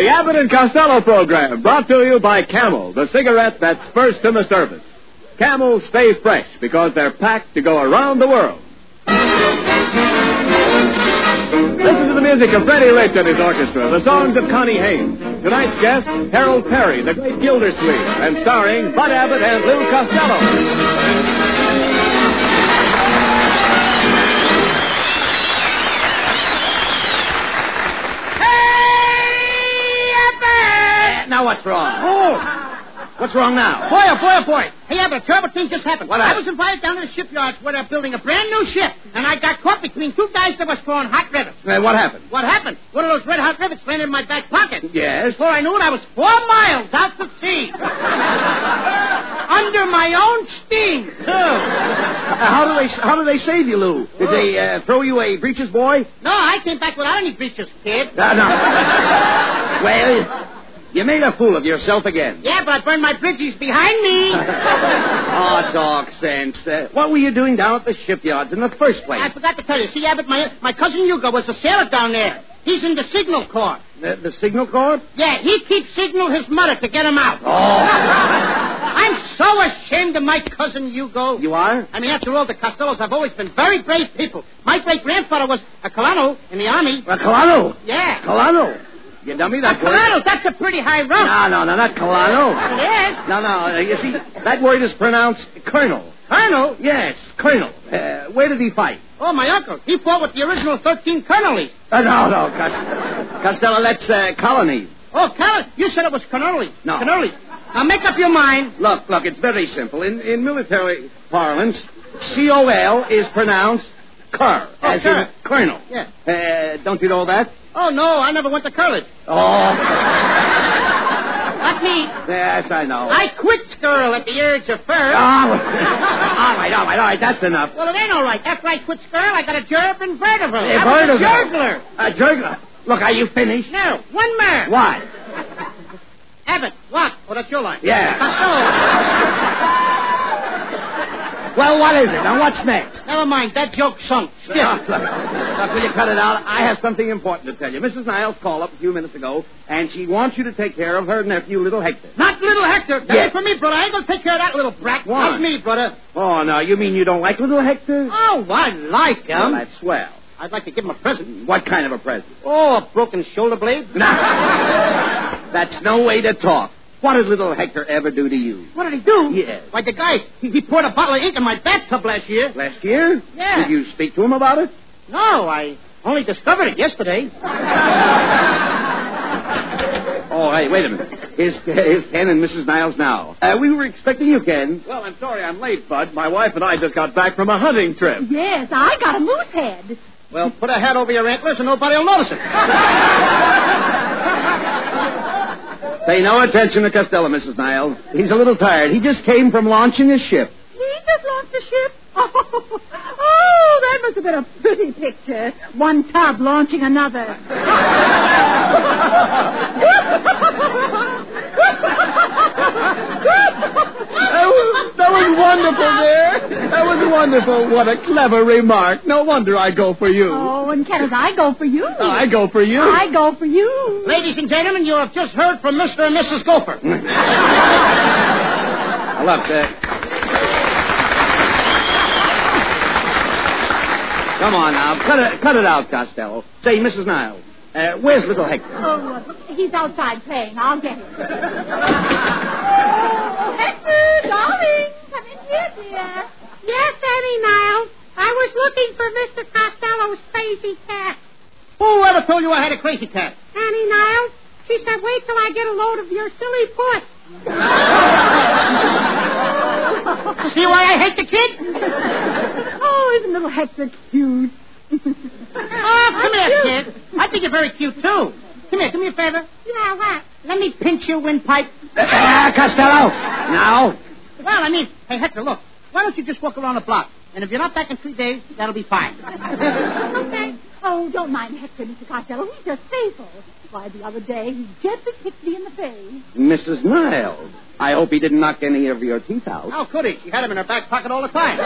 The Abbott and Costello program, brought to you by Camel, the cigarette that's first in the service. Camels stay fresh because they're packed to go around the world. Listen to the music of Freddie Rich and his orchestra, the songs of Connie Haynes. Tonight's guest, Harold Perry, the great Gildersleeve, and starring Bud Abbott and Lou Costello. Now what's wrong? Oh! What's wrong now? Boy. Hey, Abbott, a terrible thing just happened. What happened? I was invited down to the shipyards where they're building a brand new ship, and I got caught between two guys that was throwing hot rivets. What happened? What happened? One of those red hot rivets landed in my back pocket. Yes? Before I knew it, I was 4 miles out to sea. Under my own steam, too. How do they save you, Lou? Did they throw you a breeches boy? No, I came back without any breeches, kid. No. Well, you made a fool of yourself again. Yeah, but I burned my bridges behind me. Oh, talk sense. What were you doing down at the shipyards in the first place? I forgot to tell you. See, Abbott, my cousin Hugo was a sailor down there. He's in the signal corps. The signal corps? Yeah, he keeps signal his mother to get him out. Oh. I'm so ashamed of my cousin Hugo. You are? I mean, after all, the Costellos have always been very brave people. My great-grandfather was a Colano in the Army. A Colano? Yeah. Colano? You dummy, that word. Colano, that's a pretty high rank. No, not Colano. It is. No, you see, that word is pronounced colonel. Colonel? Yes, colonel. Where did he fight? Oh, my uncle. He fought with the original 13 colonies. No, Costello, that's colonies. Oh, colonies? You said it was colonies. No. Colonies. Now, make up your mind. Look, it's very simple. In military parlance, C-O-L is pronounced cur, as cur. in colonel. Yeah. Don't you know that? Oh, no, I never went to college. Oh. Not me. Yes, I know. I quit school at the age of 4. All right, that's enough. Well, it ain't all right. After I quit school, I got a job in Vertical. A I was a Vertical. juggler. A juggler? Look, are you finished? No, one more. What? Abbott, what? Oh, that's your line. Yeah. Costello. Well, what is it? Now, what's next? Never mind, that joke sunk. Still. Look, will you cut it out? I have something important to tell you. Mrs. Niles called up a few minutes ago, and she wants you to take care of her nephew, little Hector. Not little Hector. That ain't for me, brother. I ain't going to take care of that little brat. Why? Not me, brother. Oh, no, you mean you don't like little Hector? Oh, I like him. Well, that's swell. I'd like to give him a present. What kind of a present? Oh, a broken shoulder blade. That's no way to talk. What did little Hector ever do to you? What did he do? Yes. Why, the guy, he poured a bottle of ink in my bathtub last year. Last year? Yeah. Did you speak to him about it? No, I only discovered it yesterday. Oh, hey, wait a minute. Here's Ken and Mrs. Niles now. We were expecting you, Ken. Well, I'm sorry I'm late, Bud. My wife and I just got back from a hunting trip. Yes, I got a moose head. Well, put a hat over your antlers and nobody will notice it. Pay no attention to Costello, Mrs. Niles. He's a little tired. He just came from launching his ship. He just launched a ship? Oh, that must have been a pretty picture. One tub launching another. That was wonderful, dear. That was wonderful. What a clever remark. No wonder I go for you. Oh, and Kenneth, I go for you. I go for you. I go for you. Ladies and gentlemen, you have just heard from Mr. and Mrs. Gopher. Look, come on now. Cut it out, Costello. Say, Mrs. Niles, where's little Hector? Oh, he's outside playing. I'll get him. Oh, Hector, darling. Come in here, dear. Yes, Annie Niles. I was looking for Mr. Costello's crazy cat. Who ever told you I had a crazy cat? Annie Niles. She said, wait till I get a load of your silly puss. See why I hate the kid? Oh, isn't little Hector cute? Oh, come here, kid. I think you're very cute, too. Come here, do me a favor. Yeah, what? Let me pinch your windpipe. Costello! Now? Well, I mean, hey, Hector, look. Why don't you just walk around the block? And if you're not back in 3 days, that'll be fine. Okay. Oh, don't mind Hector, Mr. Costello. He's just playful. Why, the other day, he gently kicked me in the face. Mrs. Niles, I hope he didn't knock any of your teeth out. How could he? She had him in her back pocket all the time.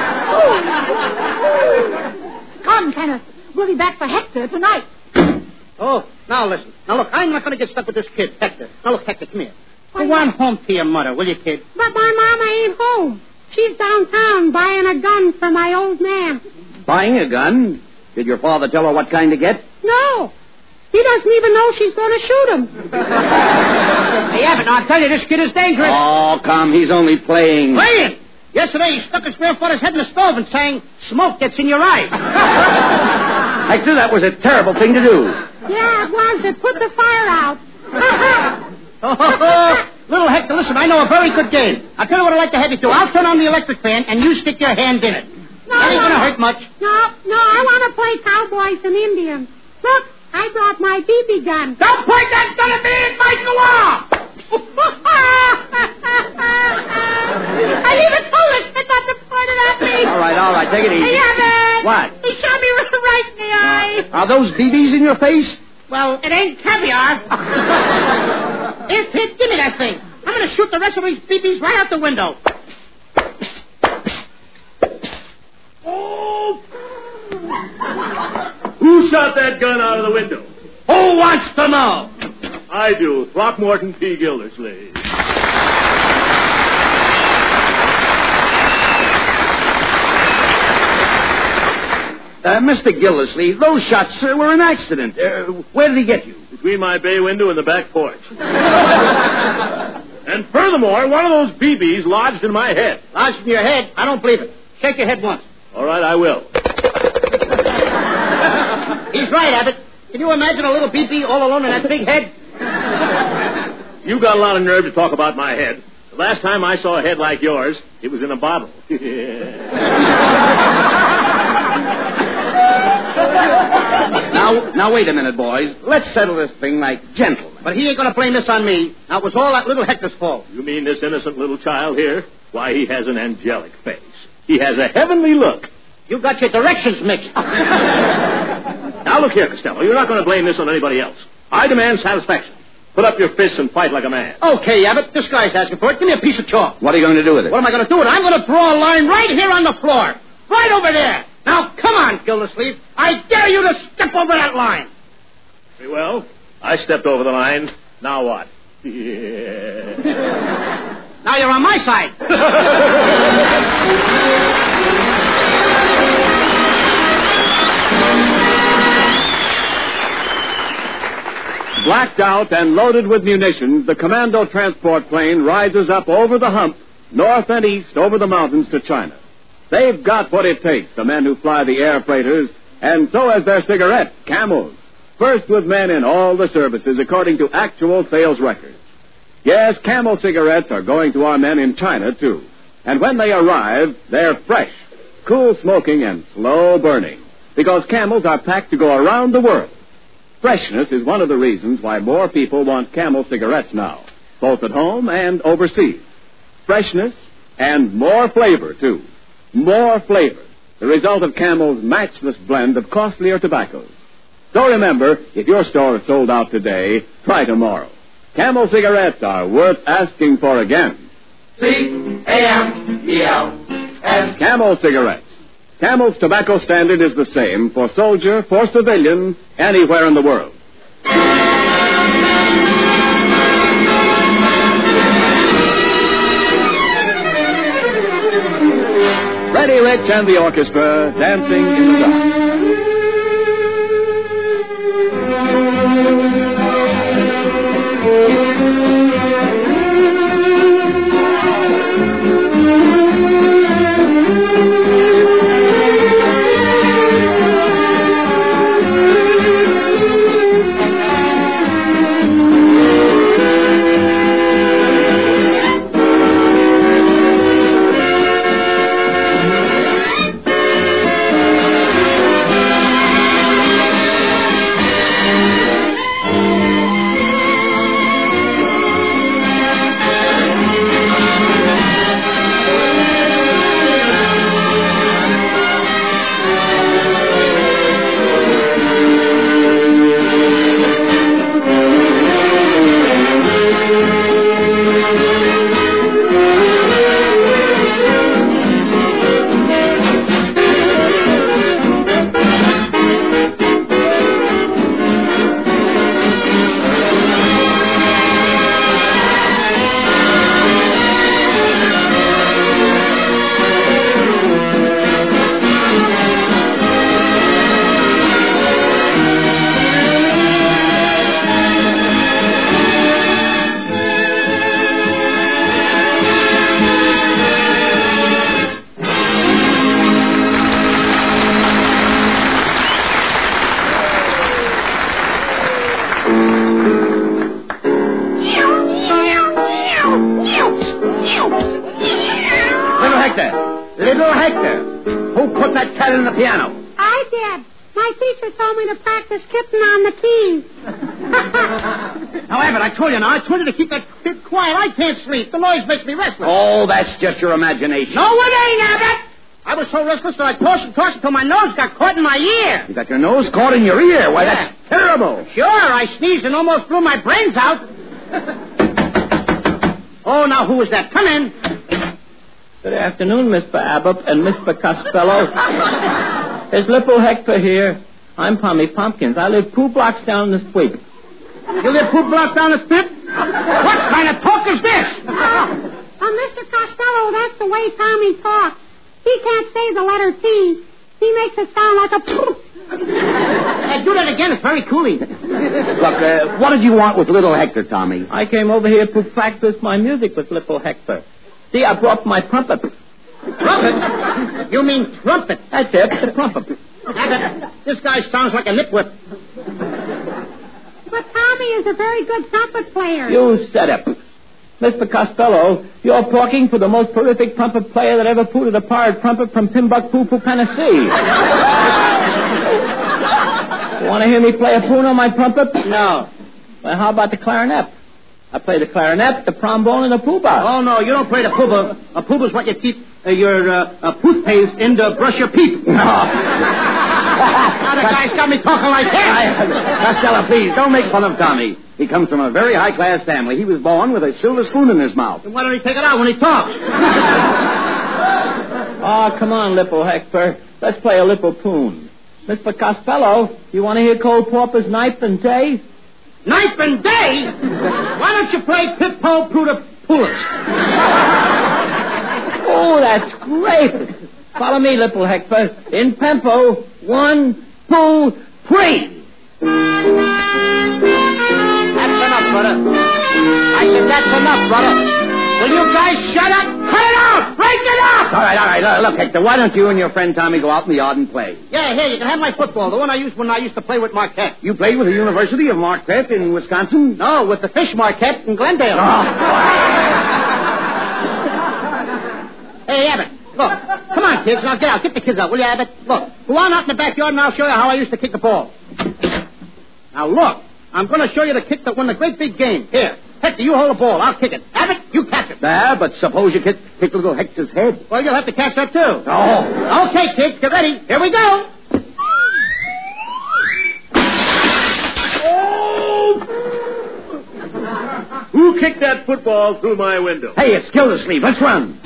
Come, Kenneth. We'll be back for Hector tonight. Oh, now listen. Now, look, I'm not going to get stuck with this kid, Hector. Now, look, Hector, come here. Go on home to your mother, will you, kid? But my mama ain't home. She's downtown buying a gun for my old man. Buying a gun? Did your father tell her what kind to get? No. He doesn't even know she's going to shoot him. Hey, Abbott, I'll tell you, this kid is dangerous. Oh, come, he's only playing. Playing? Yesterday, he stuck his grandfather's head in the stove and sang, "Smoke gets in your eye." Hector, that was a terrible thing to do. Yeah, it was. It put the fire out. Little Hector, listen, I know a very good game. I'll tell you what I'd like to have you do. I'll turn on the electric fan, and you stick your hand in it. That ain't going to hurt much. No, I want to play cowboys and Indians. Look, I brought my BB gun. Don't point that gun at me and fight the law! I even told him not to point it at me. All right, take it easy. Hey, Evan. What? He shot me right in the eye. Are those BBs in your face? Well, it ain't caviar. Here, kid, give me that thing. I'm going to shoot the rest of these BBs right out the window. Oh! Who shot that gun out of the window? Who wants to know? I do. Throckmorton P. Gildersleeve. Mr. Gildersleeve, those shots were an accident. Where did he get you? Between my bay window and the back porch. And furthermore, one of those BBs lodged in my head. Lodged in your head? I don't believe it. Shake your head once. All right, I will. He's right, Abbott. Can you imagine a little BB all alone in that big head? You got a lot of nerve to talk about my head. The last time I saw a head like yours, it was in a bottle. Now, wait a minute, boys. Let's settle this thing like gentlemen. But he ain't going to blame this on me. Now, it was all that little Hector's fault. You mean this innocent little child here? Why, he has an angelic face. He has a heavenly look. You got your directions mixed. Now, look here, Costello. You're not going to blame this on anybody else. I demand satisfaction. Put up your fists and fight like a man. Okay, Abbott. This guy's asking for it. Give me a piece of chalk. What are you going to do with it? What am I going to do with it? I'm going to draw a line right here on the floor. Right over there. Now, come on, Gildersleeve. I dare you to step over that line. Very well. I stepped over the line. Now what? Yeah. Now you're on my side. Blacked out and loaded with munitions, the Commando transport plane rises up over the hump, north and east over the mountains to China. They've got what it takes, the men who fly the air freighters, and so has their cigarette, Camels. First with men in all the services according to actual sales records. Yes, Camel cigarettes are going to our men in China, too. And when they arrive, they're fresh, cool smoking, and slow burning. Because Camels are packed to go around the world. Freshness is one of the reasons why more people want Camel cigarettes now, both at home and overseas. Freshness and more flavor, too. More flavor, the result of Camel's matchless blend of costlier tobaccos. So remember, if your store is sold out today, try tomorrow. Camel cigarettes are worth asking for again. C-A-M-E-L-S. Camel cigarettes. Camel's tobacco standard is the same for soldier, for civilian, anywhere in the world. Freddie Rich and the orchestra dancing in the dark. Hector! Little Hector! Who put that cat in the piano? I did. My teacher told me to practice kitten on the keys. Now, Abbott, I told you to keep that kid quiet. I can't sleep. The noise makes me restless. Oh, that's just your imagination. No, it ain't, Abbott. I was so restless that I tossed until my nose got caught in my ear. You got your nose caught in your ear? Why, that's terrible. Sure, I sneezed and almost blew my brains out. Oh, now who is that? Come in. Good afternoon, Mr. Abbott and Mr. Costello. There's little Hector here. I'm Pommy Pumpkins. I live 2 blocks down the street. You live 2 blocks down the street? What kind of talk is this? Mr. Costello, that's the way Tommy talks. He can't say the letter T. He makes it sound like a poof. Do that again. It's very coolie. Look, what did you want with little Hector, Tommy? I came over here to practice my music with little Hector. See, I brought my trumpet. Trumpet? You mean trumpet? That's it, the trumpet. This guy sounds like a nitwit. But Tommy is a very good trumpet player. You said it. Mr. Costello, you're talking to the most prolific trumpet player that ever pooted a pirate trumpet from Timbuktu to Tennessee. You want to hear me play a poon on my trumpet? No. Well, how about the clarinet? I play the clarinet, the trombone, and the poobah. Oh, no, you don't play the poobah. A poobah's what you keep your toothpaste in to brush your teeth. No. Now the guy's got me talking like that. Costello, please, don't make fun of Tommy. He comes from a very high-class family. He was born with a silver spoon in his mouth. Then why don't he take it out when he talks? Oh, come on, little Hector. Let's play a little poon. Mr. Costello, you want to hear Cole Pauper's Night and Day? Night and Day? Why don't you play Pip-Po Pruda Pulis? Oh, that's great. Follow me, little Hector. In tempo. 1, 2, 3. That's enough, brother. I said that's enough, brother. Will you guys shut up? Cut it out! Break it up! All right. Look, Hector, why don't you and your friend Tommy go out in the yard and play? Yeah, here, you can have my football, the one I used when I used to play with Marquette. You played with the University of Marquette in Wisconsin? No, with the Fish Marquette in Glendale. Oh. Hey, Abbott, look. Come on, kids. Now get out. Get the kids out, will you, Abbott? Look, go on out in the backyard and I'll show you how I used to kick the ball. Now, look. I'm going to show you the kick that won the great big game. Here. Hector, you hold the ball. I'll kick it. Abbott, you catch it. But suppose you kick little Hector's head. Well, you'll have to catch that, too. Oh. Okay, kids, get ready. Here we go. Who kicked that football through my window? Hey, it's Gildersleeve. Let's run.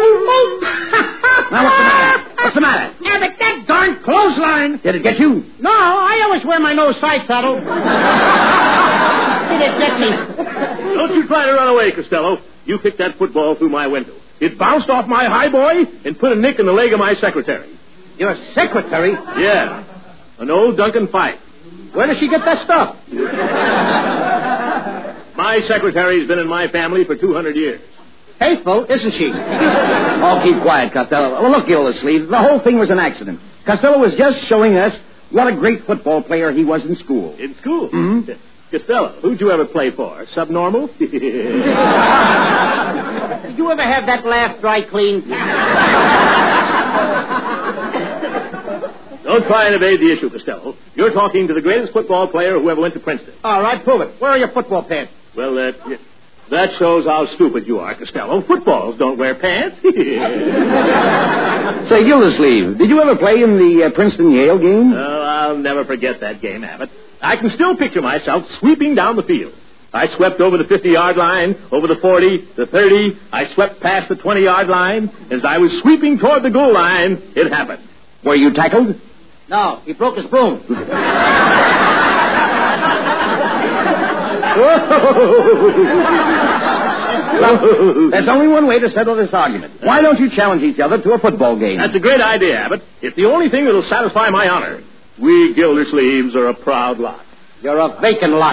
Now, what's the matter? Abbott, that darn clothesline. Did it get you? No, I always wear my nose side saddle. Did it get me? Don't you try to run away, Costello. You kicked that football through my window. It bounced off my highboy and put a nick in the leg of my secretary. Your secretary? Yeah. An old Duncan Fife. Where does she get that stuff? My secretary's been in my family for 200 years. Faithful, isn't she? Oh, keep quiet, Costello. Well, look, Gildersleeve, the whole thing was an accident. Costello was just showing us what a great football player he was in school. In school? Mm-hmm. Costello, who'd you ever play for? Subnormal? Did you ever have that laugh dry clean? Don't try and evade the issue, Costello. You're talking to the greatest football player who ever went to Princeton. All right, prove it. Where are your football pants? Well, that shows how stupid you are, Costello. Footballs don't wear pants. Say, Gildersleeve, did you ever play in the Princeton-Yale game? Oh, I'll never forget that game, Abbott. I can still picture myself sweeping down the field. I swept over the 50-yard line, over the 40, the 30. I swept past the 20-yard line. As I was sweeping toward the goal line, it happened. Were you tackled? No, he broke his broom. Well, there's only one way to settle this argument. Why don't you challenge each other to a football game? That's a great idea, Abbott. It's the only thing that'll satisfy my honor. We Gildersleeves are a proud lot. You're a vacant lot.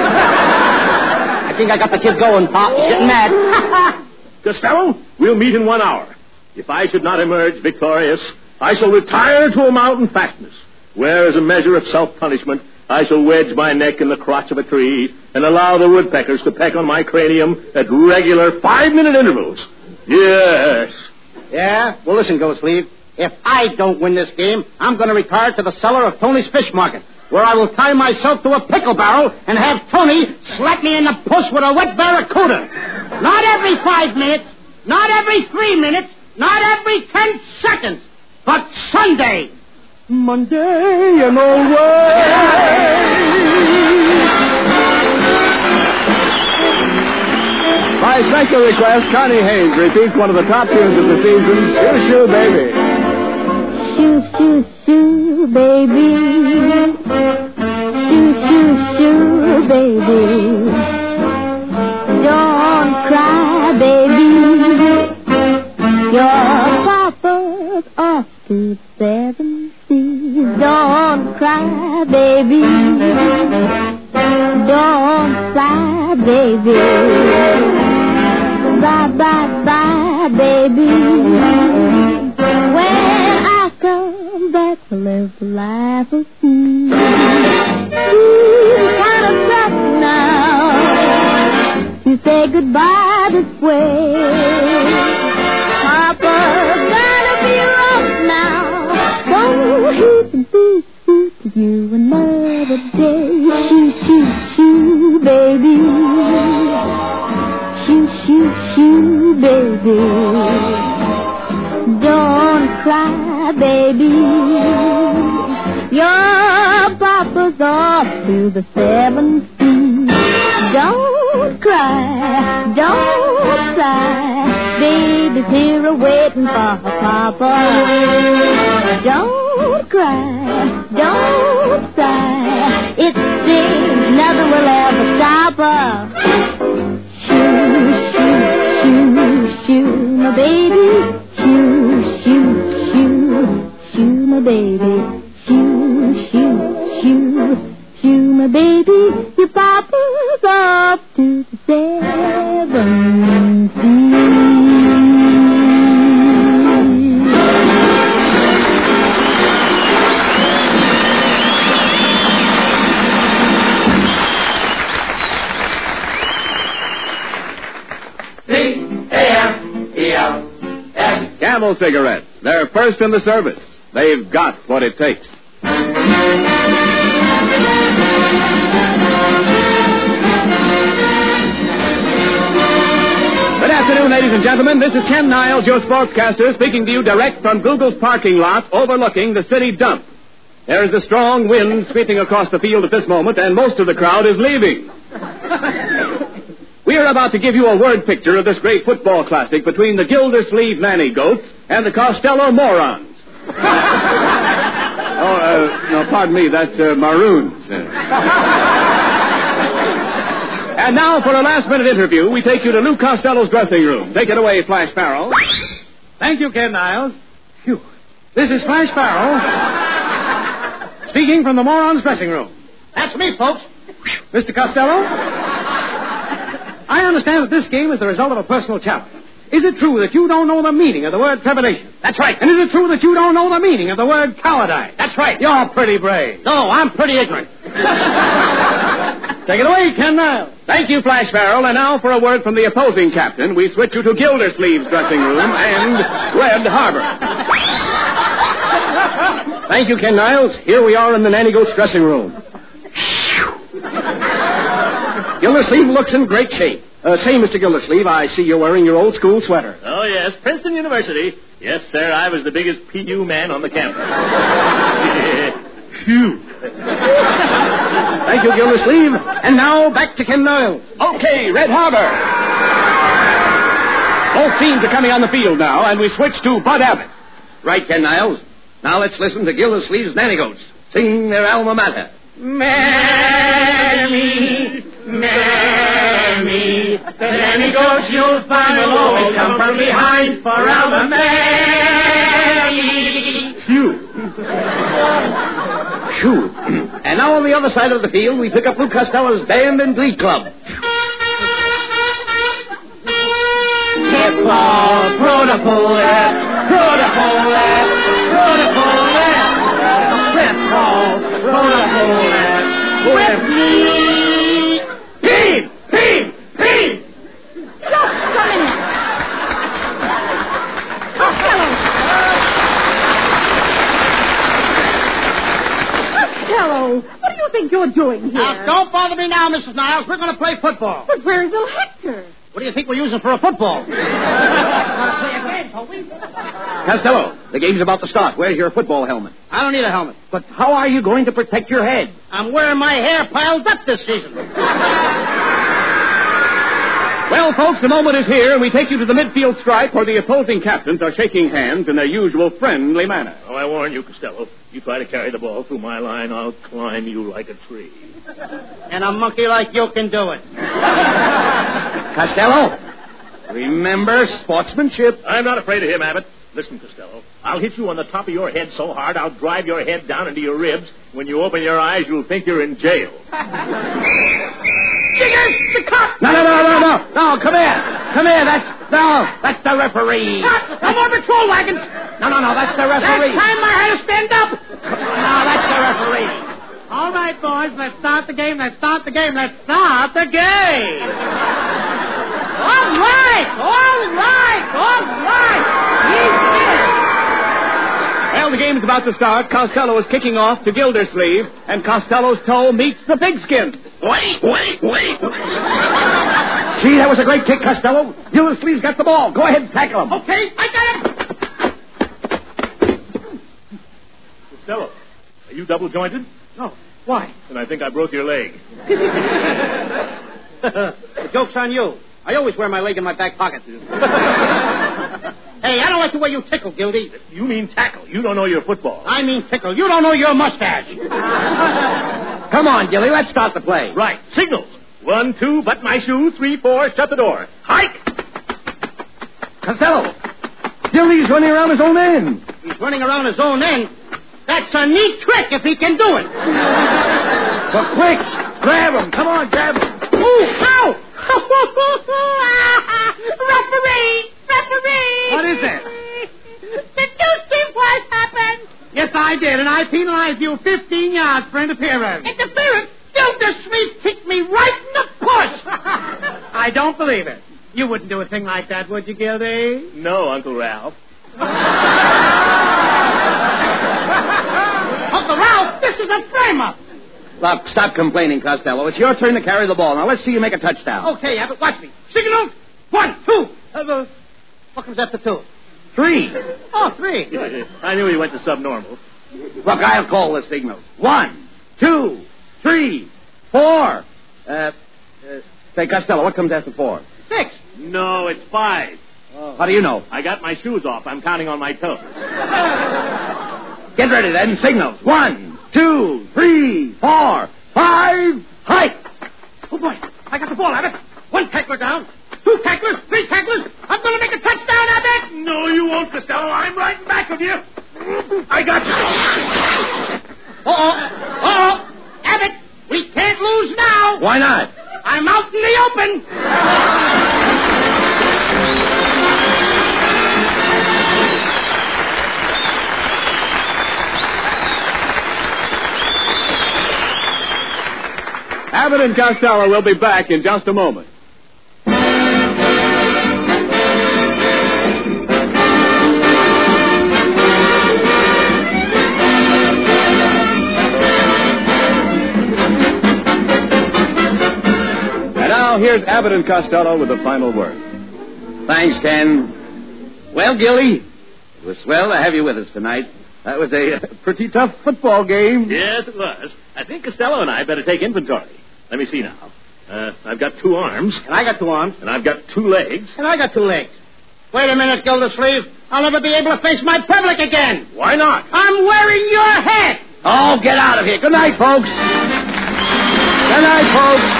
I think I got the kid going, Pop. He's getting mad. Costello, we'll meet in 1 hour. If I should not emerge victorious, I shall retire to a mountain fastness, where, as a measure of self-punishment, I shall wedge my neck in the crotch of a tree and allow the woodpeckers to peck on my cranium at regular 5-minute intervals. Yes, Yeah? Well, listen, Gildersleeve. If I don't win this game, I'm going to retire to the cellar of Tony's Fish Market, where I will tie myself to a pickle barrel and have Tony slap me in the puss with a wet barracuda. Not every 5 minutes, not every 3 minutes, not every 10 seconds, but Sunday. Monday and always. By special request, Connie Haynes repeats one of the top tunes of the season, Shoo Shoo Baby. Shoo, shoo, shoo, baby. Shoo, shoo, shoo, baby. Don't cry, baby. Your papa's off to 7 seas. Don't cry, baby. Don't sigh, baby. Bye, bye, bye, baby. When I come back to live the life of me, it's kind of tough now to say goodbye this way. Papa's gotta be rough now, so he can be sweet to you another day. Shoo, shoo, shoo, baby. Shoo, shoo, shoo, baby. Don't cry, baby. Your papa's off to the 7 seas. Don't cry, don't cry. Baby's here a-waiting for her papa. Don't cry, don't sigh. It seems nothing will ever stop her. Shoo, shoo, shoo, shoo, my baby. Shoo, shoo, shoo, shoo, my baby. Shoo, shoo, shoo, shoo, my baby. Your papa's up to the 7 seas. Camel cigarettes. They're first in the service. They've got what it takes. Good afternoon, ladies and gentlemen. This is Ken Niles, your sportscaster, speaking to you direct from Google's parking lot overlooking the city dump. There is a strong wind sweeping across the field at this moment, and most of the crowd is leaving. We are about to give you a word picture of this great football classic between the Gildersleeve Nanny Goats and the Costello Morons. No, pardon me, that's Maroons. And now for a last-minute interview, we take you to Lou Costello's dressing room. Take it away, Flash Farrell. Thank you, Ken Niles. Phew. This is Flash Farrell, speaking from the Morons' dressing room. That's me, folks. Mr. Costello? I understand that this game is the result of a personal challenge. Is it true that you don't know the meaning of the word trepidation? That's right. And is it true that you don't know the meaning of the word cowardice? That's right. You're pretty brave. No, I'm pretty ignorant. Take it away, Ken Niles. Thank you, Flash Farrell. And now for a word from the opposing captain, we switch you to Gildersleeve's dressing room and Red Harbor. Thank you, Ken Niles. Here we are in the Nanny Goat's dressing room. Gildersleeve looks in great shape. Say, Mr. Gildersleeve, I see you're wearing your old school sweater. Oh, yes, Princeton University. Yes, sir, I was the biggest PU man on the campus. Phew. Thank you, Gildersleeve. And now, back to Ken Niles. Okay, Red Harbor. Both teams are coming on the field now, and we switch to Bud Abbott. Right, Ken Niles. Now let's listen to Gildersleeve's Nanny Goats sing their alma mater. Mammy, Mammy, the nanny goats you'll find will always come from behind for Alma Mammy. Phew. Phew. And now on the other side of the field, we pick up Lou Costello's band and glee club. Hip-hop, protocol-lap, protocol-lap, protocol-lap, hip-hop, protocol-lap, with me. Team, team, team. Just come in there. you doing here? Now, don't bother me now, Mrs. Niles. We're going to play football. But where's little Hector? What do you think we're using for a football? Costello, the game's about to start. Where's your football helmet? I don't need a helmet. But how are you going to protect your head? I'm wearing my hair piled up this season. Well, folks, the moment is here, and we take you to the midfield stripe where the opposing captains are shaking hands in their usual friendly manner. Oh, I warn you, Costello. You try to carry the ball through my line, I'll climb you like a tree. And a monkey like you can do it. Costello, remember sportsmanship. I'm not afraid of him, Abbott. Listen, Costello, I'll hit you on the top of your head so hard I'll drive your head down into your ribs. When you open your eyes, you'll think you're in jail. Jiggers, the cop! No, come here. That's the referee. Cop, no more patrol wagons. No, that's the referee. Last time I had to stand up. No, that's the referee. All right, boys, let's start the game. All right. Well, the game's about to start. Costello is kicking off to Gildersleeve, and Costello's toe meets the pigskin. Wait. Gee, that was a great kick, Costello. Gildersleeve's got the ball. Go ahead and tackle him. Okay, I got him. Costello, are you double-jointed? No, why? Then I think I broke your leg. The joke's on you. I always wear my leg in my back pocket. Hey, I don't like the way you tickle, Gildy. You mean tackle. You don't know your football. I mean tickle. You don't know your mustache. Come on, Gilly, let's start the play. Right. Signals. 1, 2, button my shoe. 3, 4, shut the door. Hike! Costello, Gildy's running around his own end. He's running around his own end. That's a neat trick if he can do it. But quick, grab him. Come on, grab him. Ooh, ow! Referee! What is that? Did you see what happened? Yes, I did, and I penalized you 15 yards for interference. Interference? Gildersleeve kicked me right in the push. I don't believe it. You wouldn't do a thing like that, would you, Gildy? No, Uncle Ralph. Uncle Ralph, this is a frame-up. Look, stop complaining, Costello. It's your turn to carry the ball. Now, let's see you make a touchdown. Okay, Abbott, watch me. Signal. 1, 2. What comes after 2? 3. Oh, 3. I knew he went to subnormal. Look, I'll call the signals. 1, 2, 3, 4. Say, Costello, what comes after 4? 6. No, it's 5. Oh. How do you know? I got my shoes off. I'm counting on my toes. Get ready, then. Signals. 1, 2, 3, 4, 5. Hike! Oh, boy. I got the ball, Abbott. 1 tackler down. 2 tacklers. 3 tacklers. I'm going to make a touchdown, Abbott. No, you won't, Costello. I'm right in back of you. I got you. Uh-oh. Abbott, we can't lose now. Why not? I'm out in the open. Abbott and Costello will be back in just a moment. And now here's Abbott and Costello with the final word. Thanks, Ken. Well, Gilly, it was swell to have you with us tonight. That was a pretty tough football game. Yes, it was. I think Costello and I better take inventory. Let me see now. I've got 2 arms. And I got 2 arms. And I've got 2 legs. And I got 2 legs. Wait a minute, Gildersleeve. I'll never be able to face my public again. Why not? I'm wearing your head. Oh, get out of here. Good night, folks. Good night, folks.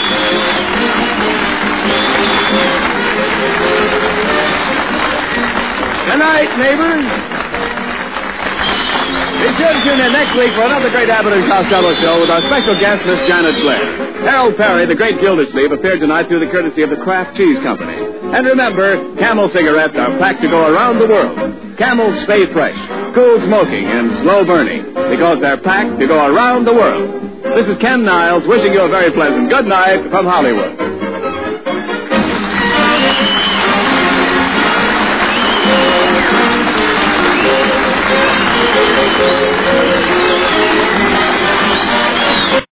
Good night, neighbors. Be sure to tune in next week for another great Abbott and Costello show with our special guest, Miss Janet Blair. Harold Perry, the great Gildersleeve, appeared tonight through the courtesy of the Kraft Cheese Company. And remember, Camel cigarettes are packed to go around the world. Camels stay fresh, cool smoking, and slow burning because they're packed to go around the world. This is Ken Niles wishing you a very pleasant good night from Hollywood.